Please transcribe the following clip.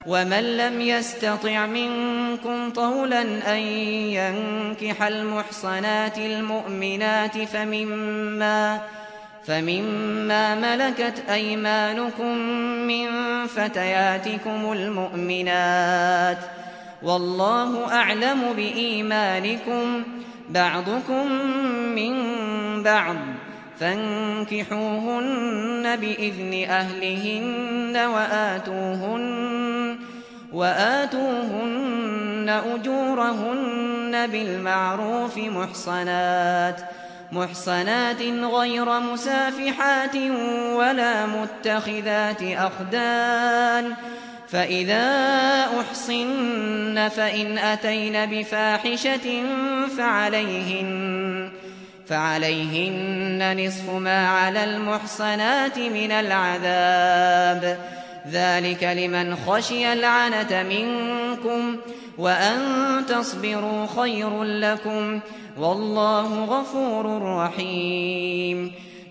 ومن لم يستطع منكم طولا أن ينكح المحصنات المؤمنات فمما ملكت أيمانكم من فتياتكم المؤمنات، والله أعلم بإيمانكم، بعضكم من بعض، فانكحوهن بإذن أهلهن وآتوهن أجورهن بالمعروف محصنات غير مسافحات ولا متخذات أخدان، فإذا أحصن فإن أتين بفاحشة فعليهن نصف ما على المحصنات من العذاب، ذلك لمن خشي العنة منكم، وأن تصبروا خير لكم، والله غفور رحيم.